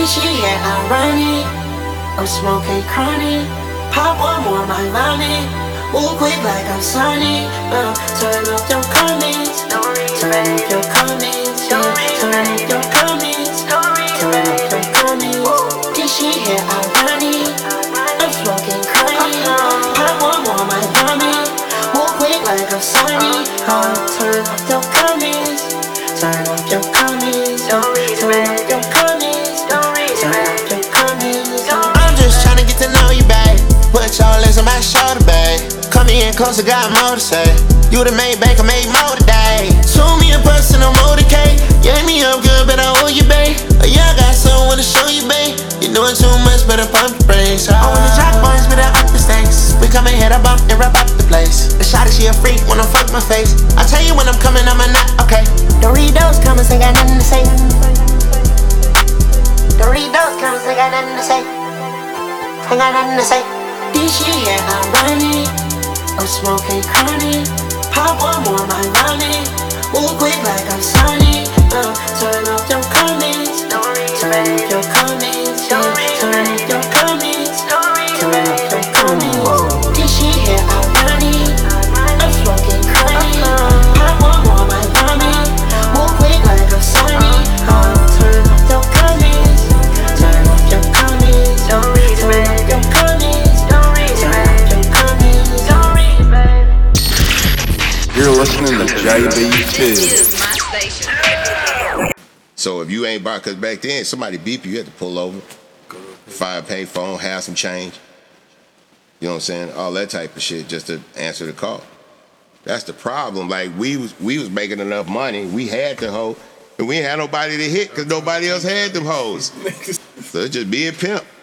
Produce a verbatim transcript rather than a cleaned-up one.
This year, yeah, I run it. I'm smoking chronic. Pop one more, my mommy. Move quick like I'm Sonic. Uh, turn up your comments. Turn up your comments. Yeah. Turn up your comments. Turn up your comments. This year, yeah, I run it. I'm smoking chronic. Pop one more, my mommy. Move quick like I'm Sonic. Uh, turn up your comments. Turn up your comments. Turn up your comments. I'm just tryna get to know you, babe. Put your legs on my shoulder, babe. Come in closer, got more to say. You the main bank, I made more today. Show me a personal motorcade. You hit me up good, but I owe you, babe. Oh, yeah, I got someone to show you, babe. You doing too much, better pump the brakes. I want the jack boys, better up the stakes. We come and hit a bump and wrap up the place. The shot is she a freak, wanna fuck my face. I tell you when I'm coming, I'm a not, okay. Doritos coming, ain't got nothing to say. Doritos coming, ain't got nothing to say. Ain't got nothing to say. This year, yeah, I run it. I'm smoking chronic. Pop one more, my money. Move quick like I'm Sonic. Uh, turn up your comments. Turn up your comments. Yeah. Turn up your comments. Turn up your comments. This year, yeah, I run it. I'm smoking chronic. Pop one more, my money. Move quick like I'm Sonic. Uh, turn up your comments. Turn up your comments. Turn up your comments. Turn up your comments. You're listening to J B This is my station. So if you ain't bought, because back then somebody beep you, you had to pull over, fire pay phone, have some change. You know what I'm saying? All that type of shit just to answer the call. That's the problem. Like we was we was making enough money, we had the hoe, and we ain't had nobody to hit because nobody else had them hoes. So it's just being pimp.